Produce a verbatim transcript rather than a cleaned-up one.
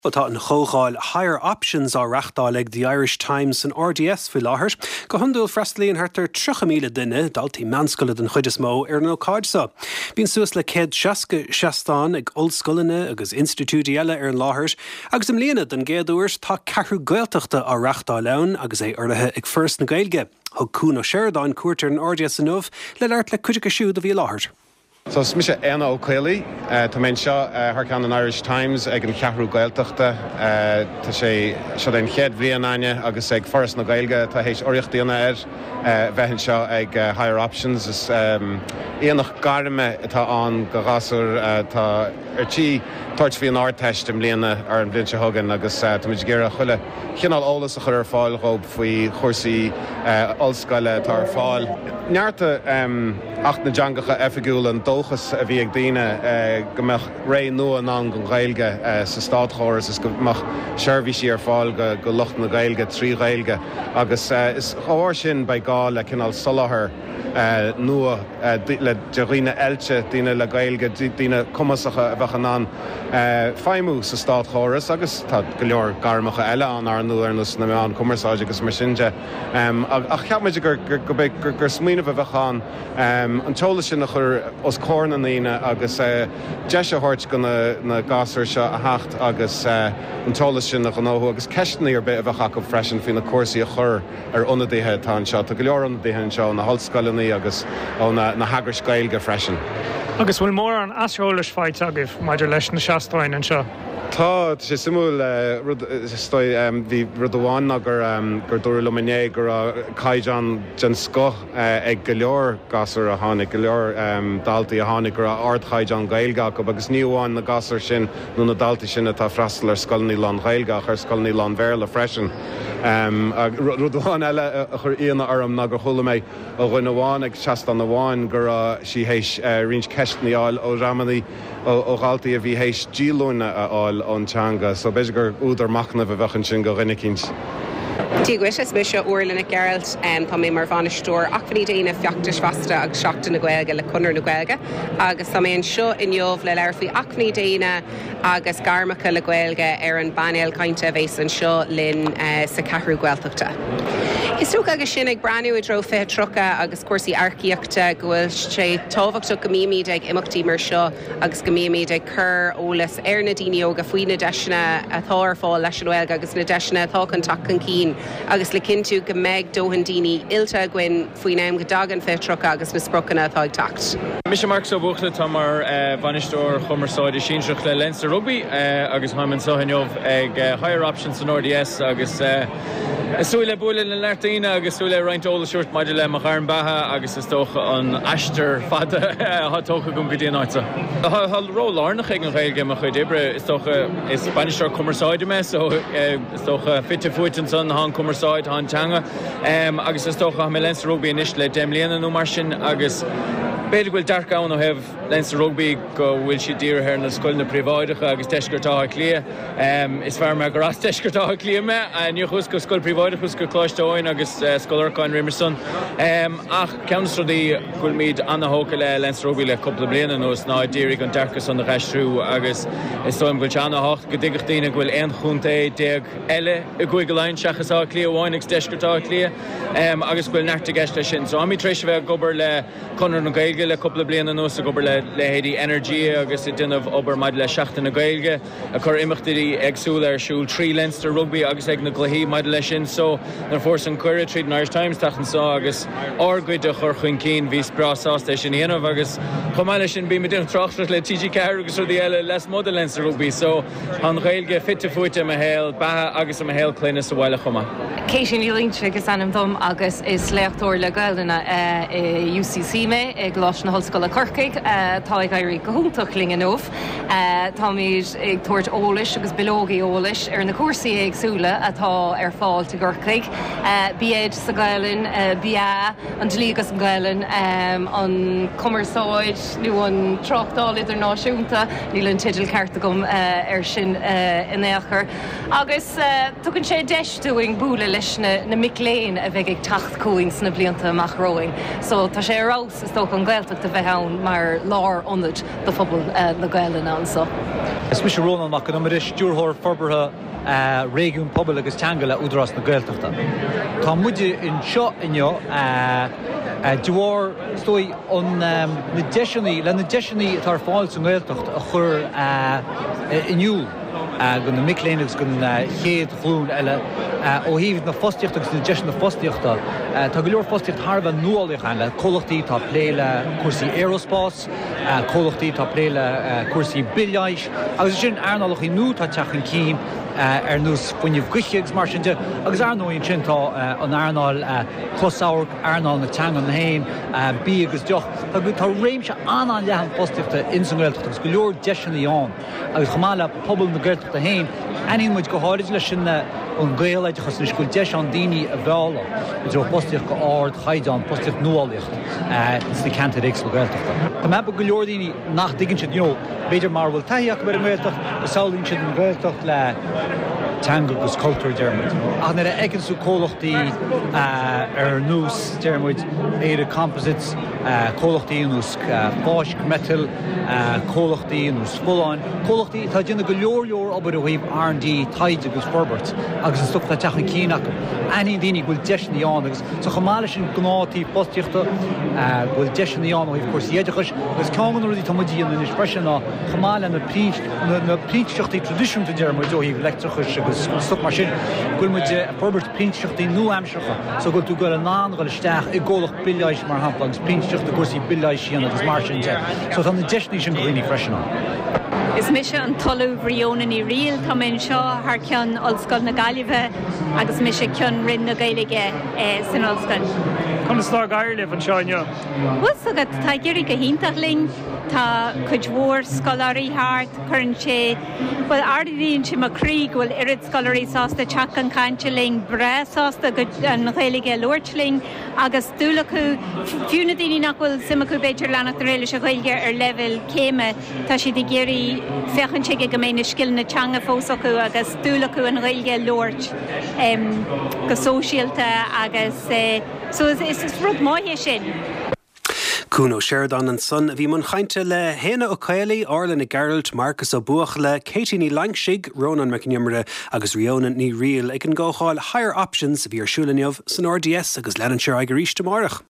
Tá an chógáil higher options á reachtáil the Irish Times and R D S fi láthir, go hundúil freistlíonn hartar tríocha míle duine daltaí meanscoile den chuid is mó ar nó cáidsa. Bhíonn suas le céad seasca seastáin ag ollscoileanna agus institúidí eile ar an láthir, agus im líana den géadúirs tá ceathrú gaeltachta á reachtáil ann agus é orlathe ag first na Gaeilge. Thug Cúna Sheridan cuairtear an R D S an nubh le leart le cuideacha siúd a bhí láthir. So smisha Anna O'Quilly, uh, to mensha her can an Irish Times ag an ceathrú gaeltachta uh, tá sé seo den chéad bhliain aine agus ag first na Gaeilge tá hééis oireachtaíonna ar uh, bheithin seo ag uh, higher options is um, íonach garime atá an go gasúr uh, tá artí tuairt fhí an áirteist im líana ar an blinse thugan agus uh, tá muid géire chuile chinál ólas a chur ar fáil rob faoi chórsaí uh, ollscoile tá ar fáil. Nearta um, ach na deangacha efigúil an dóchas a bhí ag daine uh, go mbeadh ré nua an an go Gaeilge uh, sa stát chóras is go mbeadh seirbhísí ar fáil go, go lucht na Gaeilge, trí Gaeilge agus uh, is chóir sin ba gá le cinál solathair uh, nua uh, le deghine eilte daine le Gaeilge daine cumasacha a bheitchan an uh, feimú sa stát chóras agus tá go leor garmacha eile an ar nu ar nus na me an cumarsáide agus mar sinse um, ach cheapmaide gur go gur gur smíanamh a bheitchan um, an teola sin chur os córna naine agus uh, deise hort go na, na gasar seo a hacht agus uh, an teola sin nach an óhu agus ceistnaí ar bit a bheitcha go freisin fin na cuasaí a chur ar ionadaithe tá seo tá go leor ionadaithe seo na hallscoileannaí agus ó na, na hagar Gaeilge freisin. Agus bhfuil mór an asreolais fáid agah maidir leis na seastáin an seo. Tá sé simú bhí rud amháin gur gur dúir luminé gur caiideán den sco ag go leor gasar a tháinig go leor daltaí a tháinig gur ardchaid an Gaeilge go agus níomháin na gasar sin nó na daltaí sin atá freistal ar scoilnaí lán Gaeilge ar scoilnaí lán Bhéarla freisin. Um, rud amháin eile a chur íonna orm ná gur thula méid ó ghuiine amháin ag seastan amháin gur si hééis rins ceistnaí áil ó ramanaí ó gáiltaí a bhí hééis dílúna áil an teanga, so beidir gur údar macna bh bhechan sin go rinne cinint. Tíguis is mis uirlanna Geralt um, tá mé mar bhanistóir achfaní daoine feachtas fasta agus seachtain na Gaeilge le chunar na Gaeilge agus tá mé an seo in jobh le leir faoi achfaní daoine agus garmacha le Gaeilge ar an banéil cainte a bhééis an seo linn uh, sa ceathrú gaeltachta. Is trúcha agus sin ag breanú i dro fé trocha agus cuasaí arciíochta go bhfuil sé tábhachtú go míimiid ag imeachtaí mar seo agus go míimiid ag chur ólas ar na daoine óga faoi na deisina atá ar fáil leis an Gaeilge agus na deisina atá chun tac an cín agus le cinú go méid dóhan daoine ilta gin faoin am go dagan fé trocha agus na sprochanna atá ag tacht. Mis Mark so buchla tá mar bhanistóir chumarsáide sínsreach le Leinster Rugby agus haimman sohanneomh ag higher options an R D S agus Isúile búile na leirtaíine agus súile roiint ólasúirt maidir le mar an batha agus is tócha an aistear fada hátócha gom go dtíon áita. Hall rólárnach ag an Gaeilge mar chuid ibre is tócha is banisteoir cumarsáide me, so is tócha fitte fuitin san hán cumarsáid hán teanga agus is tócha me Leinster Rugby inis le déimlíana nó mar sin agus beidir bhfuil dearcáin ó heh Leinster Rugby go bhfuil si dír ar na scoilna príváidecha agus teisgurtá clia. Um, is fear me gur as teisgurtá clia me a ní chus go scoil príváidecha chus go cláisteáin agus uh, scoilarcáin Rimerson. Um, ach ceanstradí bhfuil míad anna hóca le Leinster Rugby le coppla bliana nóos ná dírig an dearcas an na reistrú agus is tóim bhfuil anna hocht go digach daoine bhfuil ein chunta déag eile i gcuig go lein seachasá clia bháin ag teisgurtá clia um, agus bhfuil neachta geiste sin. So amí tréis bheith gobar le chunar na Gaeilge le coppla bliana nóos a gobar le le héadí energy agus i duineh obair maid le seachtain na Gaeilge a chur imeachtaí agsúil ar siúil trí Leinster Rugby agus ag na gluhí maid le sin, so nar fós an cuire tríd an Irish Times tachan sá agus ágaid a chur chuin cín hís brasásta sin héanamh agus chumáile sin bí me dún trachtas le T G Carr agus rudí eile les mod a Leinster Rugby, so an Gaeilge fitte fuite a héil batha agus a héil cléine sa bhile chuma. Cé sin líonse agus anam dom agus is leachtóir le Gailna i U C C me ag Glas na Hallscoile Corcaigh tá ag éirí go húntaach líon nómh. Tá míid ag tuairt ólais agus bilógaí ólais ar na cuasaí agsúla atá ar fáil te Corcaigh. Bíad sa Gaeilin, bí an dlígus an Gaeilin an cumarsáid nó an trochtáil idir náisiúnta níl an tidal cearta gom ar sin in éachar Agus tugann sé deistúing búla leis na micléin a bheith ag tacht cúing sna blianta amach roing. So tá sé rás is tóg an gailteach de bheith ann mar lár onad do phobal na gailen an so. Is mis Ronald mac an maris dúrthór forbartha régiún pobl agus teanga údras na gailteachta. Tá muide in seo inneo dúir stoi an na deisinaí le na deisinaí tar fáil san gailteacht a chur inniuúl. Gon na micléanagus gon chéad chlún eile ó híomh na fóstiíocht agus na deis na fóstiíochta. Tá go leor fóstiíocht Tharbh nuálaach eile, cólachtaí tá pléile cuasaí aerospás, cólachtaí tá pléile cuasaí billáis, agus sin airnálach í nú tá teachan cín ar nús fuineh guicheags mar sin de, agus airnóíonn sin tá an airnáil chosáir airnáil na teangan na hain, bí agus deoch. Tá go tá réimse anán lehan fóstiíochta in san gailteacht agus go leor deisinaí ann, agus chamála pobl na gailteachta hain, aíon muid go háirid lei sin an gaalaide chus na scoil deis an daoine a bheála, is ó postíocht go áard chaidán, postíocht nuálaocht is na cantar éags go gailteachta. Tá me go leor daoine nach digann siad, you know, beidir mar bhfuil taíach bar an gailteacht, is saolaíonn siad an gailteacht le teanga agus cultúr dearmid. Ach na egann sú cólachtaí ar nús dearmid éidir composites, cólachtaí nús fáisc metal, cólachtaí nús full-on. Cólachtaí tá dina go leor leor obair a bhaomh R and D taide agus forbert, agus an stup tá teachan cíach. Aíon daoine bhfuil deisinaí an agus so chamála sin gnátaí postíochta bhfuil deisinaí an ó bhíh cuasaíideachas, agus ceangan ruí tá muidí an ispresin ná chamála na príomhseachtaí tradiisiúnta dearmid ó híh leictrachas agus stup mar sin, gúil muid forbert príomhseachtaí nu-aimseacha, so gúil tú goil an ná goil isteach i ggólach billáis mar hampla agus príomhseachta cuasaí billáis sin agus mar sin de. So tá na deisinaí sin go rií freisin an. Is mis an talú bhríonan í riil tá mén seo th ceann ollscoil na Gaillimhe agus mis ceann rinn na Gaeilge san ollscoil. Chun is lá Gairlibh an seo inneo. Bhuas agad tá géirí go híntach ling, tá chuid mhór scoláirí thart chuann sé bhfuil ardíonn si macrí bhfuil irid scoláirí sásta teach an cainte ling, bre sásta go an Gaeilge luirtling agus dúla acu fiúna daoine nach bhfuil simachú beidir leanach na réile se Gaeilge ar level céime tá si de géirí fechann si go mé na sciil na teanga fós acu agus dúla acu an Gaeilge luirt go sóisialta agus so is is rud maithe sin. Cúno Sheridan an son bhí man chainte le héna ó Cailí, Orla na Geralt, Marcus ó Buach le Katie ní Langsig, Ronan McNimre agus Rionan ní riil ag an gááil higher options bhí ar siúlaneamh san R D S agus leananseir ag ríis tomorach.